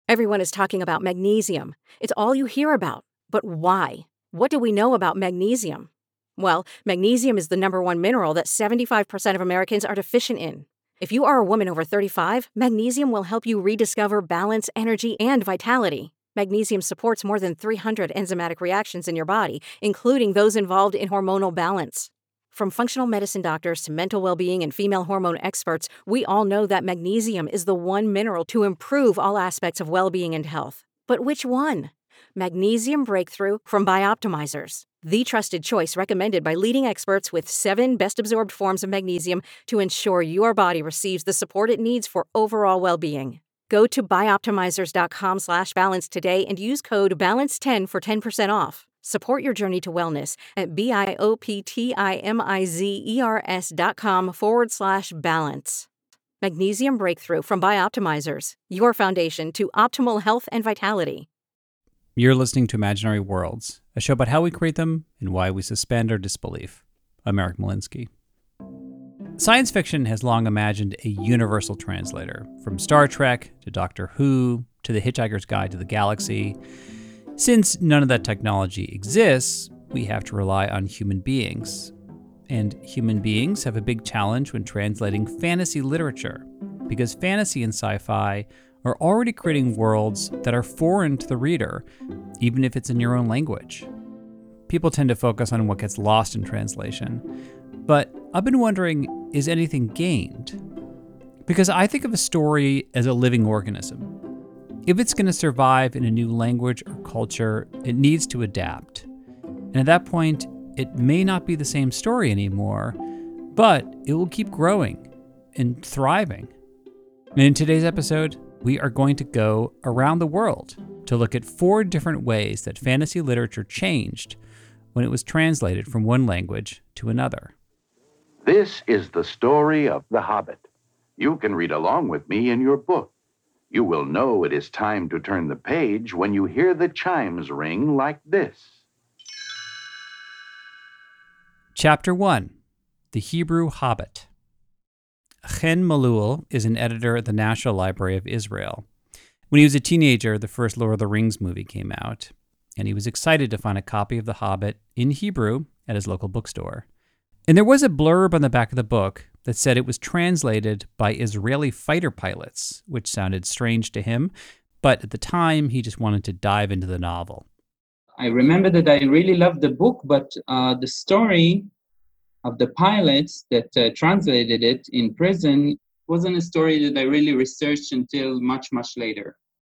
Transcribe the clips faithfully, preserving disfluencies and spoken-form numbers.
Everyone is talking about magnesium. It's all you hear about. But why? What do we know about magnesium? Well, magnesium is the number one mineral that seventy-five percent of Americans are deficient in. If you are a woman over thirty-five, magnesium will help you rediscover balance, energy, and vitality. Magnesium supports more than three hundred enzymatic reactions in your body, including those involved in hormonal balance. From functional medicine doctors to mental well-being and female hormone experts, we all know that magnesium is the one mineral to improve all aspects of well-being and health. But which one? Magnesium Breakthrough from Bioptimizers, the trusted choice recommended by leading experts with seven best-absorbed forms of magnesium to ensure your body receives the support it needs for overall well-being. Go to bioptimizers.com slash balance today and use code balance ten for ten percent off. Support your journey to wellness at B-I-O-P-T-I-M-I-Z-E-R-S dot com forward slash balance. Magnesium Breakthrough from Bioptimizers, your foundation to optimal health and vitality. You're listening to Imaginary Worlds, a show about how we create them and why we suspend our disbelief. I'm Eric Molinsky. Science fiction has long imagined a universal translator, from Star Trek to Doctor Who to The Hitchhiker's Guide to the Galaxy. Since none of that technology exists, we have to rely on human beings. And human beings have a big challenge when translating fantasy literature, because fantasy and sci-fi are already creating worlds that are foreign to the reader, even if it's in your own language. People tend to focus on what gets lost in translation, but I've been wondering, is anything gained? Because I think of a story as a living organism. If it's going to survive in a new language or culture, it needs to adapt. And at that point, it may not be the same story anymore, but it will keep growing and thriving. And in today's episode, we are going to go around the world to look at four different ways that fantasy literature changed when it was translated from one language to another. This is the story of The Hobbit. You can read along with me in your book. You will know it is time to turn the page when you hear the chimes ring like this. Chapter one, The Hebrew Hobbit. Chen Malul is an editor at the National Library of Israel. When he was a teenager, the first Lord of the Rings movie came out, and he was excited to find a copy of The Hobbit in Hebrew at his local bookstore. And there was a blurb on the back of the book that said it was translated by Israeli fighter pilots, which sounded strange to him, but at the time, he just wanted to dive into the novel. I remember that I really loved the book, but uh, the story of the pilots that uh, translated it in prison wasn't a story that I really researched until much, much later.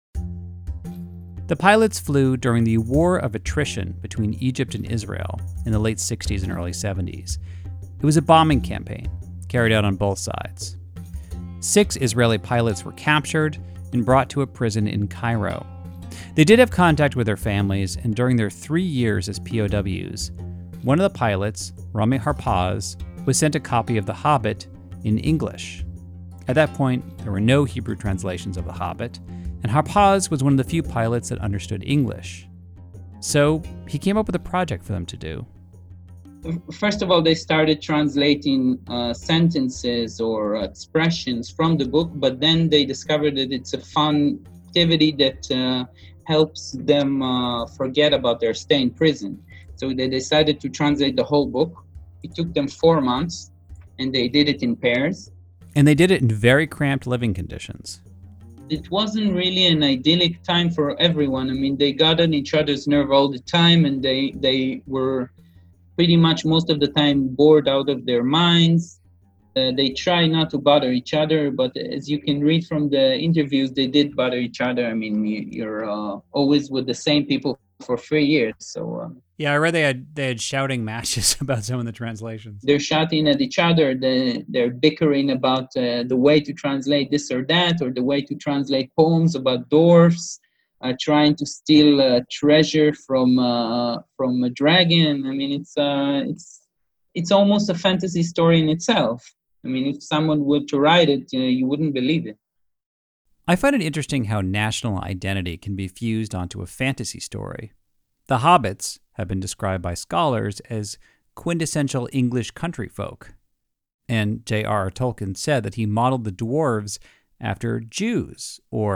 The pilots flew during the War of Attrition between Egypt and Israel in the late sixties and early seventies. It was a bombing campaign carried out on both sides. Six Israeli pilots were captured and brought to a prison in Cairo. They did have contact with their families, and during their three years as P O Ws, one of the pilots, Rami Harpaz, was sent a copy of The Hobbit in English. At that point, there were no Hebrew translations of The Hobbit, and Harpaz was one of the few pilots that understood English. So he came up with a project for them to do. First of all, they started translating uh, sentences or expressions from the book, but then they discovered that it's a fun activity that uh, helps them uh, forget about their stay in prison. So they decided to translate the whole book. It took them four months, and they did it in pairs. And they did it in very cramped living conditions. It wasn't really an idyllic time for everyone. I mean, they got on each other's nerve all the time, and they, they were pretty much most of the time bored out of their minds. Uh, they try not to bother each other, but as you can read from the interviews, they did bother each other. I mean, you, you're uh, always with the same people for three years. So uh, yeah, I read they had they had shouting matches about some of the translations. They're shouting at each other. They, they're bickering about uh, the way to translate this or that, or the way to translate poems about dwarfs, uh, trying to steal uh, treasure from uh, from a dragon. I mean, it's uh, it's it's almost a fantasy story in itself. I mean, if someone were to write it, you know, you wouldn't believe it. I find it interesting how national identity can be fused onto a fantasy story. The Hobbits have been described by scholars as quintessential English country folk. And J R R Tolkien said that he modeled the dwarves after Jews, or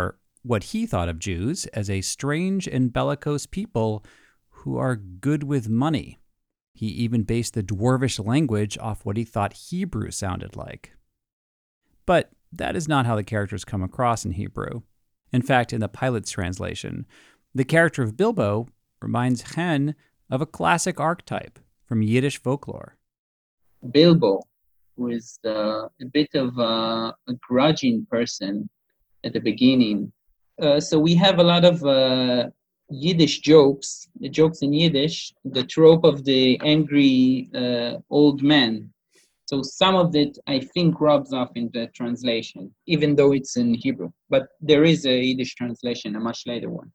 what he thought of Jews as a strange and bellicose people who are good with money. He even based the dwarvish language off what he thought Hebrew sounded like. But that is not how the characters come across in Hebrew. In fact, in the pilot's translation, the character of Bilbo reminds Chen of a classic archetype from Yiddish folklore. Bilbo was uh, a bit of a, a grudging person at the beginning. Uh, so we have a lot of uh, Yiddish jokes, the jokes in Yiddish, the trope of the angry uh, old man. So some of it, I think, rubs off in the translation, even though it's in Hebrew. But there is a Yiddish translation, a much later one.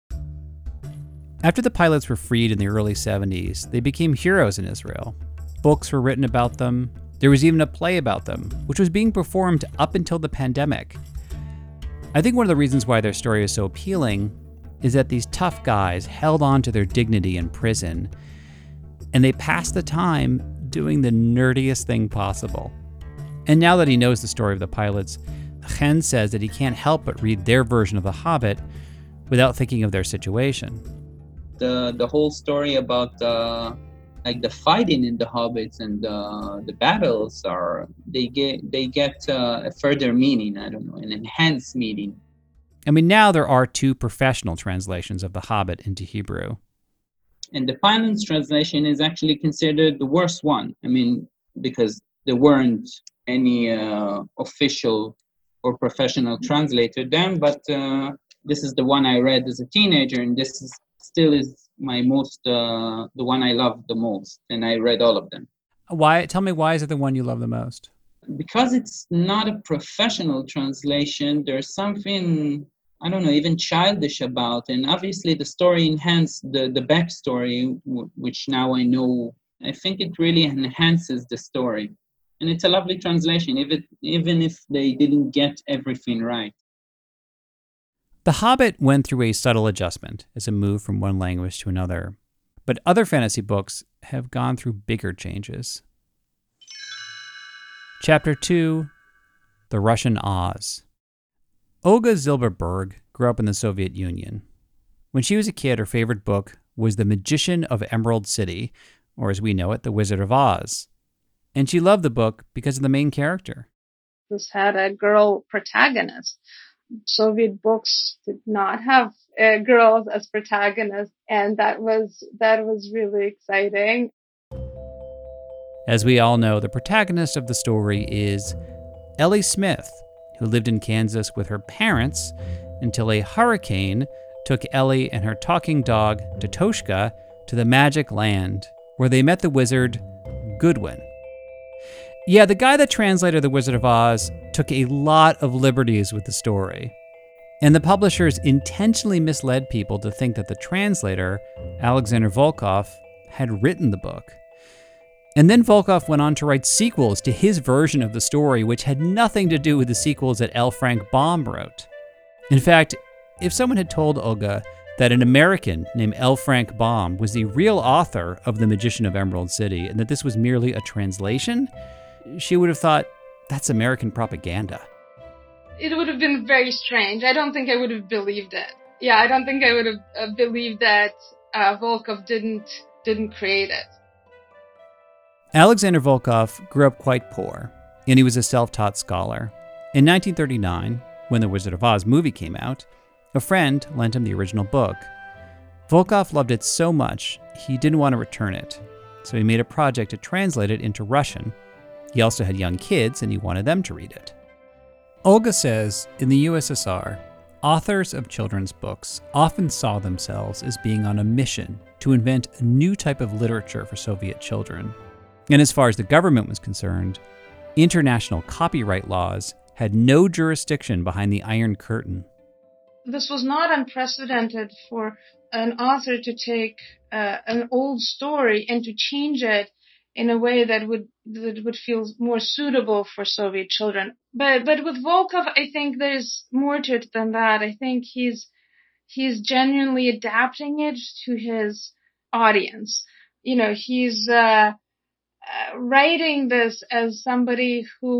After the pilots were freed in the early seventies, they became heroes in Israel. Books were written about them. There was even a play about them, which was being performed up until the pandemic. I think one of the reasons why their story is so appealing is that these tough guys held on to their dignity in prison, and they passed the time doing the nerdiest thing possible. And now that he knows the story of the pilots, Chen says that he can't help but read their version of The Hobbit without thinking of their situation. The the whole story about uh, like the fighting in the Hobbits and uh, the battles are they get they get uh, a further meaning. I don't know, an enhanced meaning. I mean, now there are two professional translations of The Hobbit into Hebrew. And the pilot's translation is actually considered the worst one. I mean, because there weren't any uh, official or professional translator then, but uh, this is the one I read as a teenager, and this is still is my most, uh, the one I love the most, and I read all of them. Why? Tell me, why is it the one you love the most? Because it's not a professional translation, there's something, I don't know, even childish about, and obviously the story enhanced the, the backstory, w- which now I know, I think it really enhances the story. And it's a lovely translation, even, even if they didn't get everything right. The Hobbit went through a subtle adjustment as it moved from one language to another, but other fantasy books have gone through bigger changes. Chapter two, The Russian Oz. Olga Zilberberg grew up in the Soviet Union. When she was a kid, her favorite book was The Magician of Emerald City, or as we know it, The Wizard of Oz. And she loved the book because of the main character. This had a girl protagonist. Soviet books did not have uh, girls as protagonists, and that was that was really exciting. As we all know, the protagonist of the story is Ellie Smith, who lived in Kansas with her parents until a hurricane took Ellie and her talking dog, Tatoshka, to the Magic Land, where they met the wizard, Goodwin. Yeah, the guy that translated The Wizard of Oz took a lot of liberties with the story. And the publishers intentionally misled people to think that the translator, Alexander Volkov, had written the book. And then Volkov went on to write sequels to his version of the story, which had nothing to do with the sequels that L. Frank Baum wrote. In fact, if someone had told Olga that an American named L. Frank Baum was the real author of The Magician of Emerald City and that this was merely a translation, she would have thought, that's American propaganda. It would have been very strange. I don't think I would have believed it. Yeah, I don't think I would have uh, believed that uh, Volkov didn't didn't create it. Alexander Volkov grew up quite poor, and he was a self-taught scholar. In nineteen thirty-nine, when The Wizard of Oz movie came out, a friend lent him the original book. Volkov loved it so much, he didn't want to return it, so he made a project to translate it into Russian. He also had young kids, and he wanted them to read it. Olga says, in the U S S R, authors of children's books often saw themselves as being on a mission to invent a new type of literature for Soviet children. And as far as the government was concerned, international copyright laws had no jurisdiction behind the Iron Curtain. This was not unprecedented for an author to take uh, an old story and to change it in a way that would that would feel more suitable for Soviet children. But but with Volkov, I think there's more to it than that. I think he's he's genuinely adapting it to his audience. You know, he's uh, uh, writing this as somebody who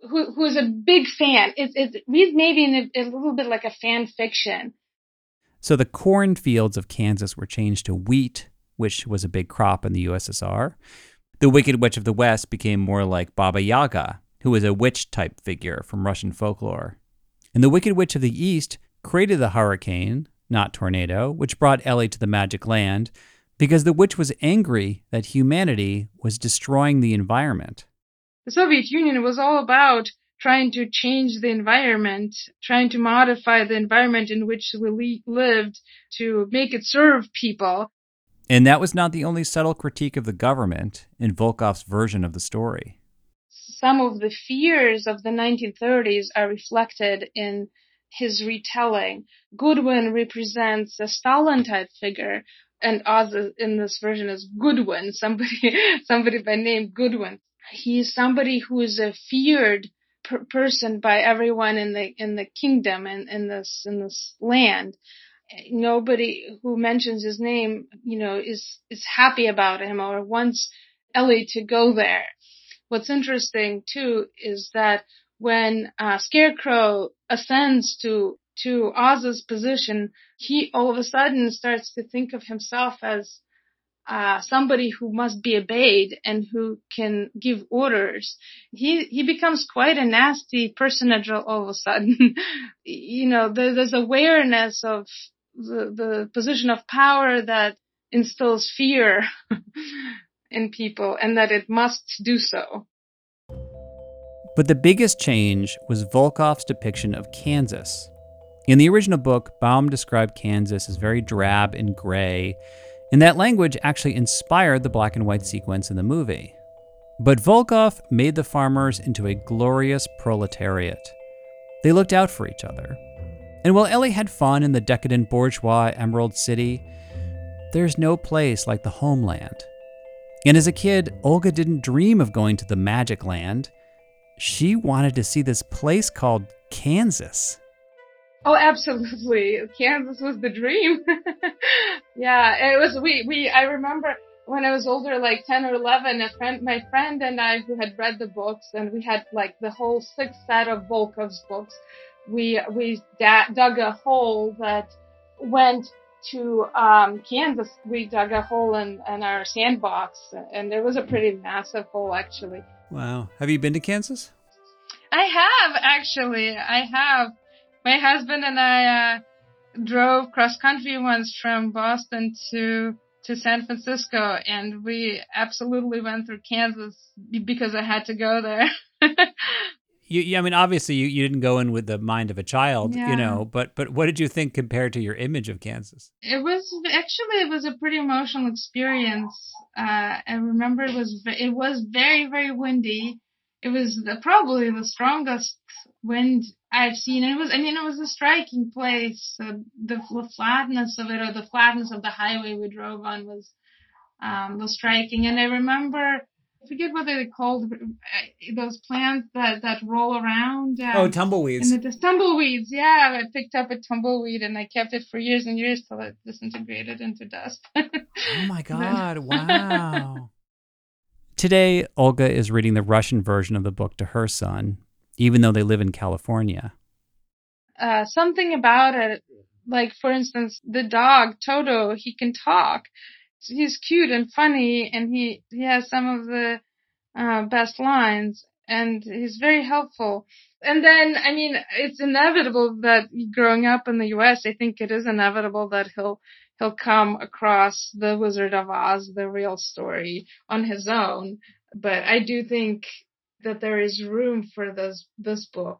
who who is a big fan. It's it reads maybe in a, a little bit like a fan fiction. So the cornfields of Kansas were changed to wheat, which was a big crop in the U S S R. The Wicked Witch of the West became more like Baba Yaga, who was a witch-type figure from Russian folklore. And the Wicked Witch of the East created the hurricane, not tornado, which brought Ellie to the magic land because the witch was angry that humanity was destroying the environment. The Soviet Union was all about trying to change the environment, trying to modify the environment in which we lived to make it serve people. And that was not the only subtle critique of the government in Volkov's version of the story. Some of the fears of the nineteen thirties are reflected in his retelling. Goodwin represents a Stalin-type figure, and Oz in this version is Goodwin, somebody, somebody by name Goodwin. He is somebody who is a feared per- person by everyone in the in the kingdom and in this in this land. Nobody who mentions his name, you know, is is happy about him or wants Ellie to go there. What's interesting too is that when uh, Scarecrow ascends to to Oz's position, he all of a sudden starts to think of himself as uh somebody who must be obeyed and who can give orders. He he becomes quite a nasty personage all of a sudden. You know, there, there's awareness of the, the position of power that instills fear in people and that it must do so. But the biggest change was Volkov's depiction of Kansas. In the original book, Baum described Kansas as very drab and gray, and that language actually inspired the black and white sequence in the movie. But Volkov made the farmers into a glorious proletariat. They looked out for each other. And while Ellie had fun in the decadent bourgeois Emerald City, there's no place like the homeland. And as a kid, Olga didn't dream of going to the Magic Land. She wanted to see this place called Kansas. Oh, absolutely. Kansas was the dream. Yeah, it was, we, we, I remember when I was older, like ten or eleven, a friend, my friend and I who had read the books, and we had like the whole sixth set of Volkov's books, we, we da- dug a hole that went to, um, Kansas. We dug a hole in, in our sandbox, and it was a pretty massive hole, actually. Wow. Have you been to Kansas? I have, actually. I have. My husband and I uh, drove cross country once from Boston to to San Francisco, and we absolutely went through Kansas because I had to go there. you, you, I mean, obviously, you, you didn't go in with the mind of a child, Yeah. you know, but but what did you think compared to your image of Kansas? It was actually it was a pretty emotional experience. Uh, I remember it was it was very very windy. It was the, probably the strongest wind I've seen. It was, I mean, it was a striking place. Uh, the, the flatness of it, or the flatness of the highway we drove on, was um, was striking. And I remember, I forget what they called those plants that that roll around. Um, oh, tumbleweeds. And the, the tumbleweeds. Yeah, I picked up a tumbleweed and I kept it for years and years till it disintegrated into dust. Oh my God! Wow. Today, Olga is reading the Russian version of the book to her son, even though they live in California. Uh, something about it, like, for instance, the dog, Toto, he can talk. He's cute and funny, and he, he has some of the uh, best lines, and he's very helpful. And then, I mean, it's inevitable that growing up in the U S, I think it is inevitable that he'll he'll come across The Wizard of Oz, the real story, on his own. But I do think that there is room for this this book.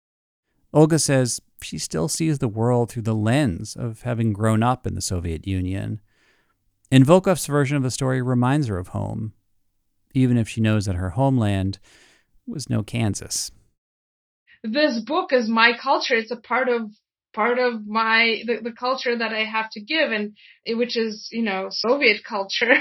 Olga says she still sees the world through the lens of having grown up in the Soviet Union. And Volkov's version of the story reminds her of home, even if she knows that her homeland was no Kansas. This book is my culture. It's a part of part of my the, the culture that I have to give, and which is, you know, Soviet culture.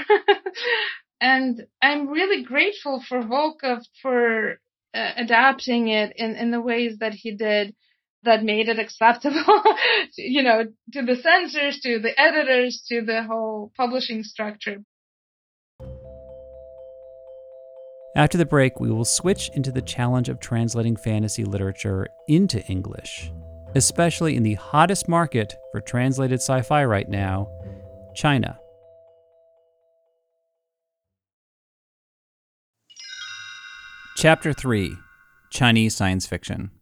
And I'm really grateful for Volkov for uh, adapting it in, in the ways that he did, that made it acceptable, you know, to the censors, to the editors, to the whole publishing structure. After the break, we will switch into the challenge of translating fantasy literature into English, especially in the hottest market for translated sci-fi right now, China. Chapter three, Chinese Science Fiction.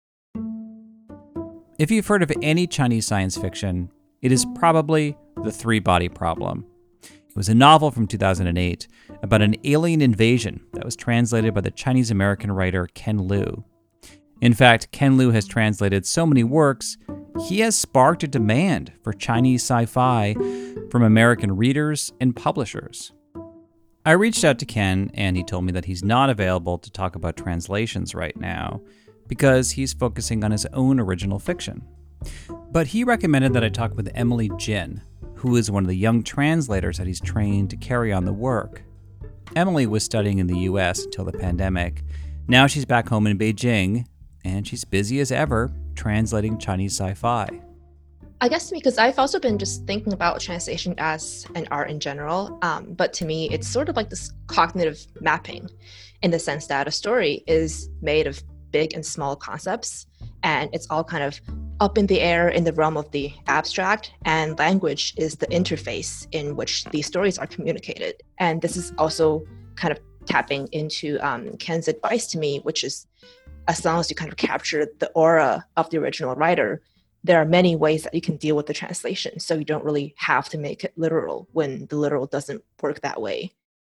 If you've heard of any Chinese science fiction, it is probably The Three-Body Problem. It was a novel from two thousand eight about an alien invasion that was translated by the Chinese-American writer Ken Liu. In fact, Ken Liu has translated so many works, he has sparked a demand for Chinese sci-fi from American readers and publishers. I reached out to Ken, and he told me that he's not available to talk about translations right now because he's focusing on his own original fiction. But he recommended that I talk with Emily Jin, who is one of the young translators that he's trained to carry on the work. Emily was studying in the U S until the pandemic. Now she's back home in Beijing, and she's busy as ever translating Chinese sci-fi. I guess because I've also been just thinking about translation as an art in general, um, but to me, it's sort of like this cognitive mapping in the sense that a story is made of big and small concepts, and it's all kind of up in the air in the realm of the abstract, and language is the interface in which these stories are communicated. And this is also kind of tapping into um, Ken's advice to me, which is as long as you kind of capture the aura of the original writer, there are many ways that you can deal with the translation. So you don't really have to make it literal when the literal doesn't work that way.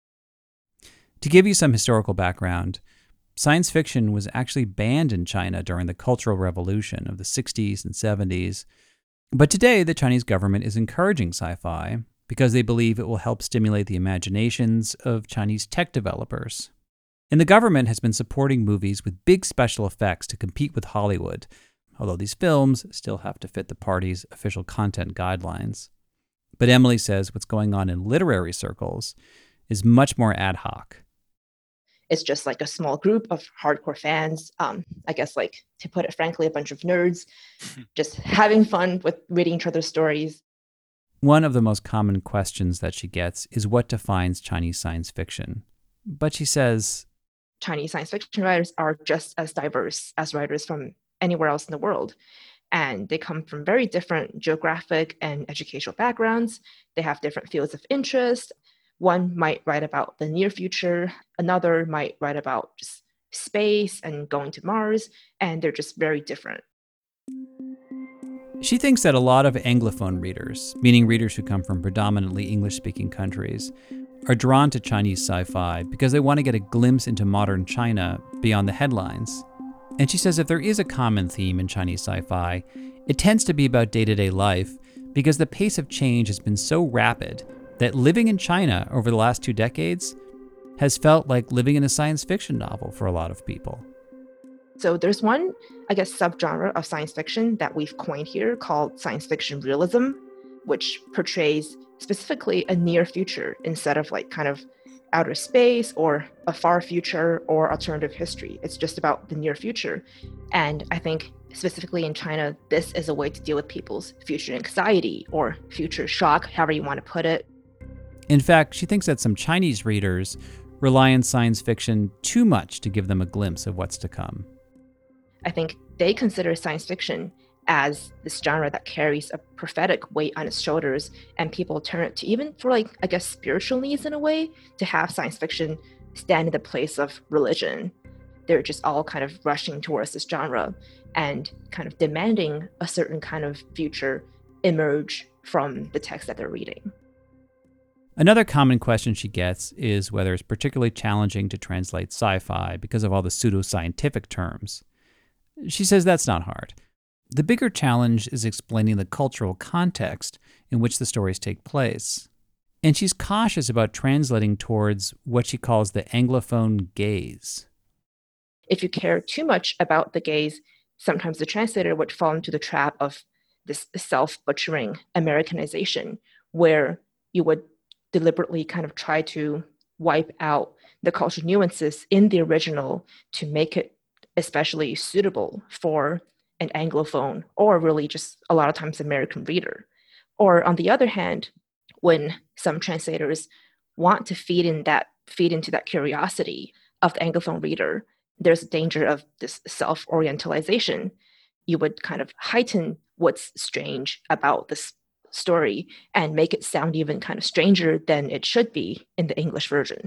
To give you some historical background, science fiction was actually banned in China during the Cultural Revolution of the sixties and seventies. But today, the Chinese government is encouraging sci-fi because they believe it will help stimulate the imaginations of Chinese tech developers. And the government has been supporting movies with big special effects to compete with Hollywood, although these films still have to fit the party's official content guidelines. But Emily says what's going on in literary circles is much more ad hoc. It's just like a small group of hardcore fans, um, I guess, like, to put it frankly, a bunch of nerds, just having fun with reading each other's stories. One of the most common questions that she gets is what defines Chinese science fiction. But she says, Chinese science fiction writers are just as diverse as writers from anywhere else in the world. And they come from very different geographic and educational backgrounds. They have different fields of interest. One might write about the near future. Another might write about just space and going to Mars. And they're just very different. She thinks that a lot of Anglophone readers, meaning readers who come from predominantly English-speaking countries, are drawn to Chinese sci-fi because they want to get a glimpse into modern China beyond the headlines. And she says if there is a common theme in Chinese sci-fi, it tends to be about day-to-day life because the pace of change has been so rapid that living in China over the last two decades has felt like living in a science fiction novel for a lot of people. So there's one, I guess, subgenre of science fiction that we've coined here called science fiction realism, which portrays specifically a near future instead of like kind of outer space or a far future or alternative history. It's just about the near future. And I think specifically in China, this is a way to deal with people's future anxiety or future shock, however you want to put it. In fact, she thinks that some Chinese readers rely on science fiction too much to give them a glimpse of what's to come. I think they consider science fiction as this genre that carries a prophetic weight on its shoulders, and people turn it to, even for like, I guess, spiritual needs in a way, to have science fiction stand in the place of religion. They're just all kind of rushing towards this genre and kind of demanding a certain kind of future emerge from the text that they're reading. Another common question she gets is whether it's particularly challenging to translate sci-fi because of all the pseudoscientific terms. She says that's not hard. The bigger challenge is explaining the cultural context in which the stories take place. And she's cautious about translating towards what she calls the Anglophone gaze. If you care too much about the gaze, sometimes the translator would fall into the trap of this self-butchering Americanization, where you would deliberately kind of try to wipe out the cultural nuances in the original to make it especially suitable for an Anglophone or really just a lot of times American reader. Or on the other hand, when some translators want to feed in that feed into that curiosity of the Anglophone reader, there's a danger of this self-orientalization. You would kind of heighten what's strange about this story and make it sound even kind of stranger than it should be in the English version.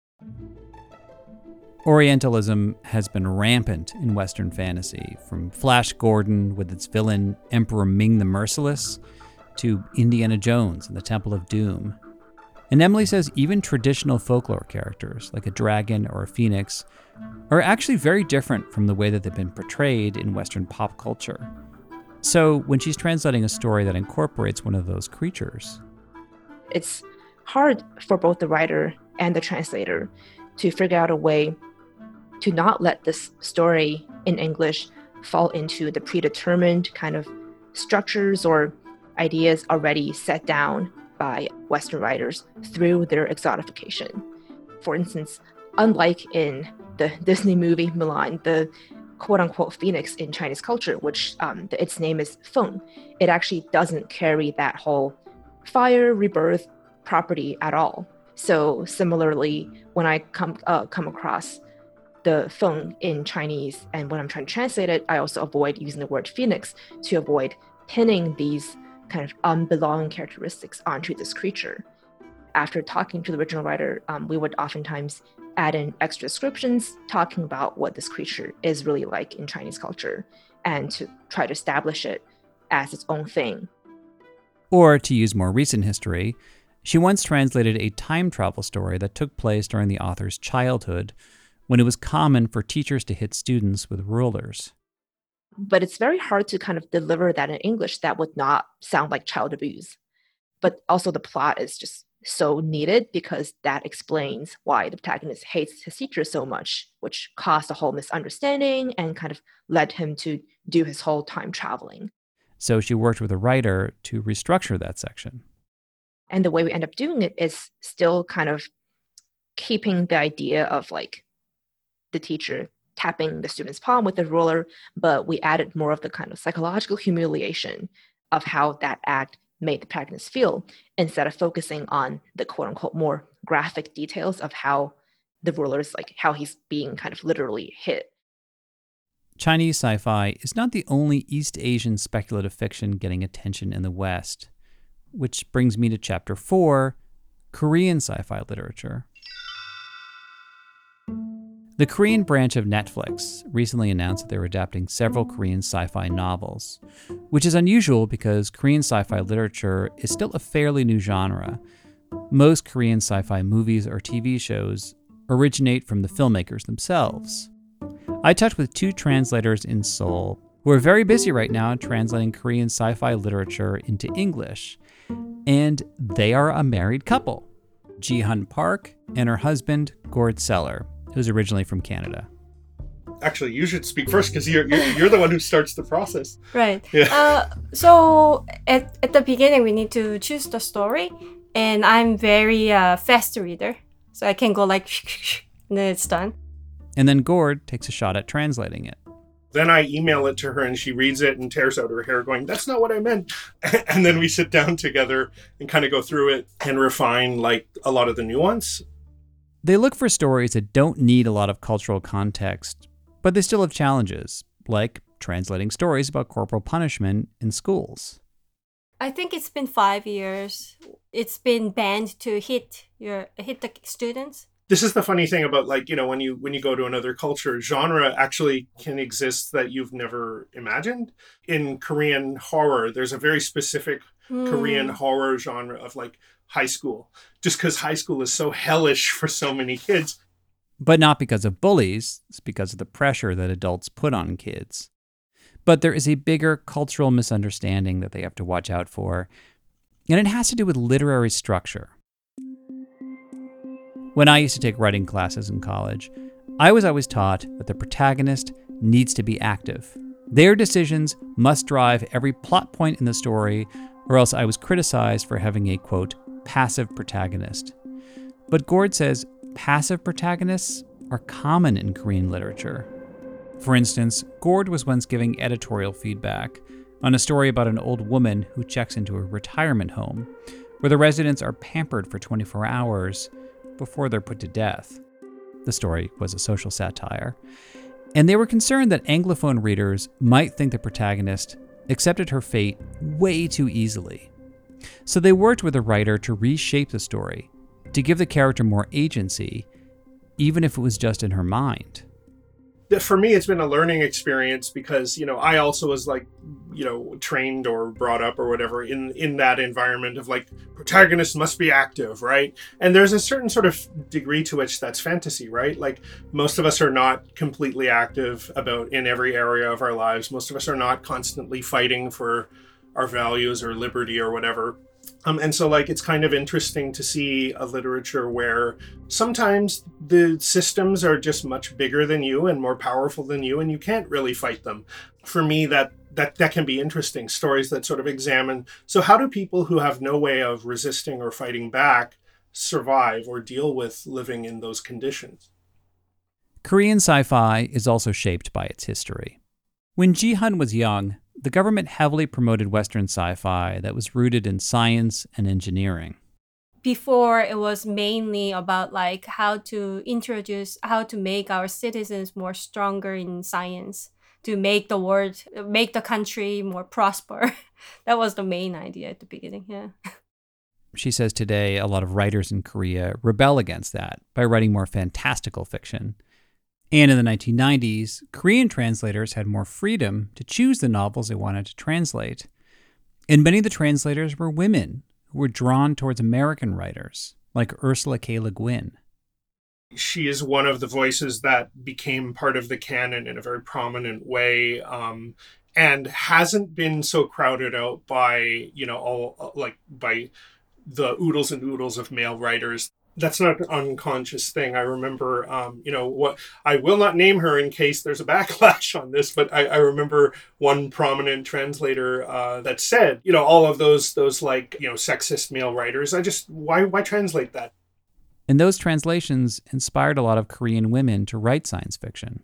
Orientalism has been rampant in Western fantasy, from Flash Gordon with its villain Emperor Ming the Merciless to Indiana Jones and the Temple of Doom. And Emily says even traditional folklore characters, like a dragon or a phoenix, are actually very different from the way that they've been portrayed in Western pop culture. So when she's translating a story that incorporates one of those creatures, it's hard for both the writer and the translator to figure out a way to not let this story in English fall into the predetermined kind of structures or ideas already set down by Western writers through their exotification. For instance, unlike in the Disney movie Mulan, the quote-unquote phoenix in Chinese culture, which um, the, its name is Feng, it actually doesn't carry that whole fire rebirth property at all. So similarly, when I come uh, come across the Feng in Chinese, and when I'm trying to translate it, I also avoid using the word phoenix to avoid pinning these kind of unbelonging characteristics onto this creature. After talking to the original writer, um, we would oftentimes add in extra descriptions talking about what this creature is really like in Chinese culture and to try to establish it as its own thing. Or to use more recent history, she once translated a time travel story that took place during the author's childhood, when it was common for teachers to hit students with rulers. But it's very hard to kind of deliver that in English that would not sound like child abuse. But also the plot is just so needed because that explains why the protagonist hates his teacher so much, which caused a whole misunderstanding and kind of led him to do his whole time traveling. So she worked with a writer to restructure that section. And the way we end up doing it is still kind of keeping the idea of like the teacher tapping the student's palm with the ruler, but we added more of the kind of psychological humiliation of how that act made the protagonist feel, instead of focusing on the quote-unquote more graphic details of how the ruler's, like how he's being kind of literally hit. Chinese sci-fi is not the only East Asian speculative fiction getting attention in the West, which brings me to chapter four, Korean sci-fi literature. The Korean branch of Netflix recently announced that they were adapting several Korean sci-fi novels, which is unusual because Korean sci-fi literature is still a fairly new genre. Most Korean sci-fi movies or T V shows originate from the filmmakers themselves. I talked with two translators in Seoul who are very busy right now translating Korean sci-fi literature into English, and they are a married couple, Ji-hun Park and her husband, Gord Seller, who's originally from Canada. Actually, you should speak first because you're, you're you're the one who starts the process. Right. Yeah. Uh, so at, at the beginning, we need to choose the story. And I'm very uh, fast reader. So I can go like, and then it's done. And then Gord takes a shot at translating it. Then I email it to her and she reads it and tears out her hair going, that's not what I meant. And then we sit down together and kind of go through it and refine like a lot of the nuance. They look for stories that don't need a lot of cultural context, but they still have challenges, like translating stories about corporal punishment in schools. I think it's been five years. It's been banned to hit your hit the students. This is the funny thing about, like, you know, when you when you go to another culture, genre actually can exist that you've never imagined. In Korean horror, there's a very specific mm. Korean horror genre of like high school, just because high school is so hellish for so many kids. But not because of bullies, it's because of the pressure that adults put on kids. But there is a bigger cultural misunderstanding that they have to watch out for, and it has to do with literary structure. When I used to take writing classes in college, I was always taught that the protagonist needs to be active. Their decisions must drive every plot point in the story, or else I was criticized for having a, quote, passive protagonist. But Gord says passive protagonists are common in Korean literature. For instance, Gord was once giving editorial feedback on a story about an old woman who checks into a retirement home, where the residents are pampered for twenty-four hours before they're put to death. The story was a social satire. And they were concerned that Anglophone readers might think the protagonist accepted her fate way too easily. So they worked with the writer to reshape the story, to give the character more agency, even if it was just in her mind. For me, it's been a learning experience because, you know, I also was like, you know, trained or brought up or whatever in, in that environment of like, protagonists must be active, right? And there's a certain sort of degree to which that's fantasy, right? Like most of us are not completely active about in every area of our lives. Most of us are not constantly fighting for our values or liberty or whatever. Um, and so, like, it's kind of interesting to see a literature where sometimes the systems are just much bigger than you and more powerful than you, and you can't really fight them. For me, that that that can be interesting. Stories that sort of examine, so how do people who have no way of resisting or fighting back survive or deal with living in those conditions? Korean sci-fi is also shaped by its history. When Ji-hun was young, the government heavily promoted Western sci-fi that was rooted in science and engineering. Before, it was mainly about like how to introduce, how to make our citizens more stronger in science, to make the world, make the country more prosper. That was the main idea at the beginning, yeah. She says today a lot of writers in Korea rebel against that by writing more fantastical fiction. And in the nineteen nineties, Korean translators had more freedom to choose the novels they wanted to translate. And many of the translators were women who were drawn towards American writers, like Ursula K. Le Guin. She is one of the voices that became part of the canon in a very prominent way, um, and hasn't been so crowded out by, you know, all like by the oodles and oodles of male writers. That's not an unconscious thing. I remember, um, you know, what I will not name her in case there's a backlash on this, but I, I remember one prominent translator uh, that said, you know, all of those those like, you know, sexist male writers. I just why why translate that? And those translations inspired a lot of Korean women to write science fiction.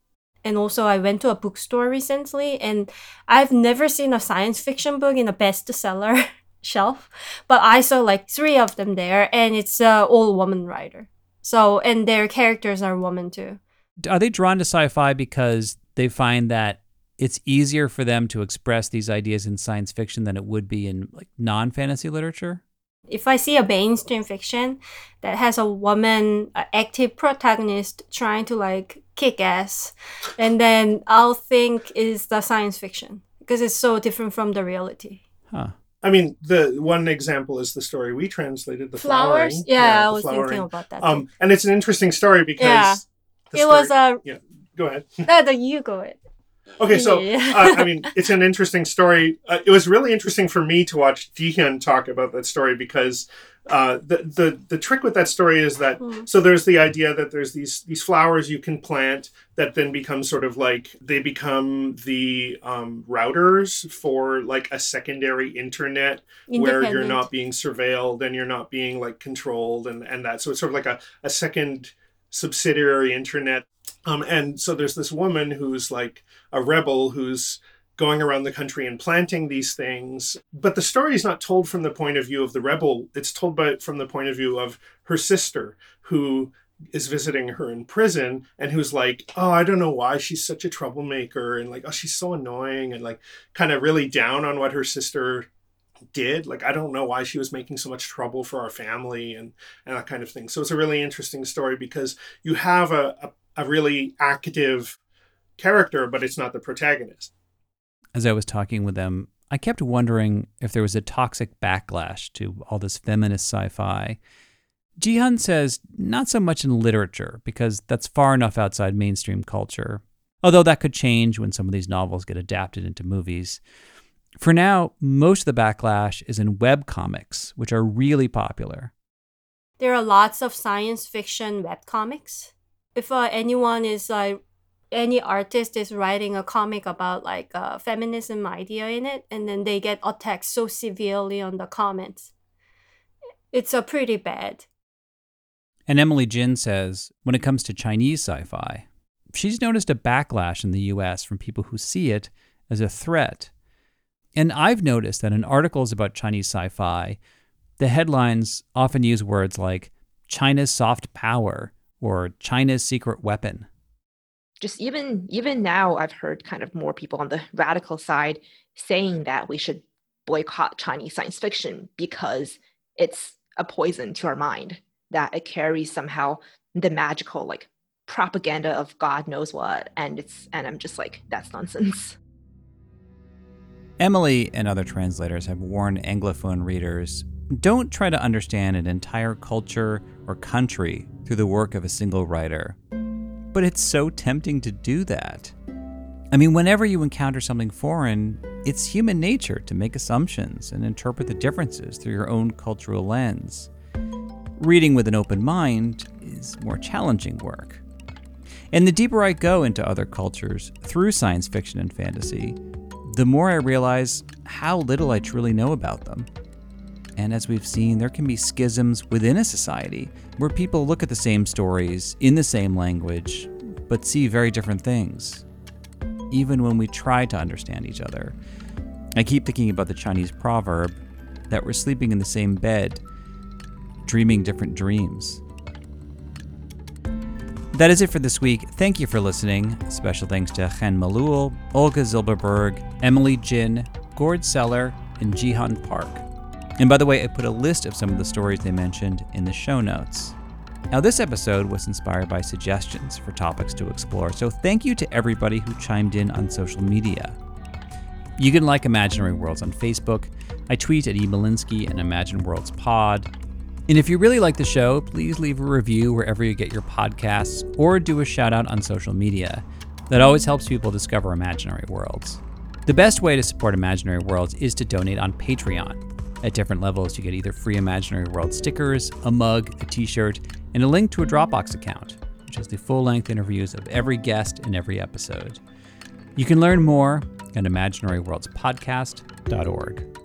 And also, I went to a bookstore recently, and I've never seen a science fiction book in a bestseller shelf, but I saw like three of them there, and it's an all woman writer. So, and their characters are women too. Are they drawn to sci-fi because they find that it's easier for them to express these ideas in science fiction than it would be in like non-fantasy literature? If I see a mainstream fiction that has a woman, an active protagonist trying to like kick ass, and then I'll think is the science fiction because it's so different from the reality. Huh. I mean, the one example is the story we translated, The Flowers. Flowering. Yeah, yeah I the was flowering. thinking about that. Um, and it's an interesting story because yeah. the it story, was a. Yeah, go ahead. No, no, you go ahead. Okay, so Yeah. uh, I mean, it's an interesting story. Uh, it was really interesting for me to watch Ji-hyun talk about that story because uh, the the the trick with that story is that Mm. so there's the idea that there's these these flowers you can plant that then become sort of like they become the um, routers for like a secondary internet where you're Independent. not being surveilled and you're not being like controlled and and that so it's sort of like a a second subsidiary internet. Um, and so there's this woman who's like a rebel who's going around the country and planting these things. But the story is not told from the point of view of the rebel. It's told by, from the point of view of her sister, who is visiting her in prison and who's like, oh, I don't know why she's such a troublemaker. And like, oh, she's so annoying and like kind of really down on what her sister did. Like, I don't know why she was making so much trouble for our family and, and that kind of thing. So it's a really interesting story because you have a, a a really active character, but it's not the protagonist. As I was talking with them, I kept wondering if there was a toxic backlash to all this feminist sci-fi. Ji-hyun says not so much in literature, because that's far enough outside mainstream culture, although that could change when some of these novels get adapted into movies. For now, most of the backlash is in webcomics, which are really popular. There are lots of science fiction webcomics. If uh, anyone is like, any artist is writing a comic about like a feminism idea in it, and then they get attacked so severely on the comments. It's a uh, pretty bad. And Emily Jin says, when it comes to Chinese sci-fi, she's noticed a backlash in the U S from people who see it as a threat. And I've noticed that in articles about Chinese sci-fi, the headlines often use words like China's soft power or China's secret weapon. Just even even now, I've heard kind of more people on the radical side saying that we should boycott Chinese science fiction because it's a poison to our mind, that it carries somehow the magical like propaganda of God knows what, and it's and I'm just like, that's nonsense. Emily and other translators have warned Anglophone readers, don't try to understand an entire culture or country through the work of a single writer. But it's so tempting to do that. I mean, whenever you encounter something foreign, it's human nature to make assumptions and interpret the differences through your own cultural lens. Reading with an open mind is more challenging work. And the deeper I go into other cultures through science fiction and fantasy, the more I realize how little I truly know about them. And as we've seen, there can be schisms within a society where people look at the same stories in the same language, but see very different things, even when we try to understand each other. I keep thinking about the Chinese proverb that we're sleeping in the same bed, dreaming different dreams. That is it for this week. Thank you for listening. Special thanks to Chen Malul, Olga Zilberberg, Emily Jin, Gord Seller, and Jihan Park. And by the way, I put a list of some of the stories they mentioned in the show notes. Now, this episode was inspired by suggestions for topics to explore, so thank you to everybody who chimed in on social media. You can like Imaginary Worlds on Facebook. I tweet at E. Malinsky and Imagine Worlds Pod. And if you really like the show, please leave a review wherever you get your podcasts or do a shout out on social media. That always helps people discover Imaginary Worlds. The best way to support Imaginary Worlds is to donate on Patreon. At different levels, you get either free Imaginary World stickers, a mug, a t-shirt, and a link to a Dropbox account, which has the full-length interviews of every guest in every episode. You can learn more at imaginary worlds podcast dot org.